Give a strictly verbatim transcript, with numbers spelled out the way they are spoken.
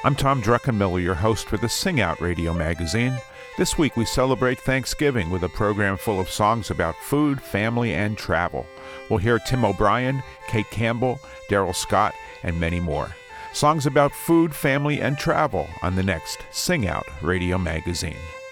I'm Tom Druckenmiller, your host for the Sing Out Radio magazine. This week we celebrate Thanksgiving with a program full of songs about food, family, and travel. We'll hear Tim O'Brien, Kate Campbell, Daryl Scott, and many more. Songs about food, family, and travel on the next Sing Out Radio magazine.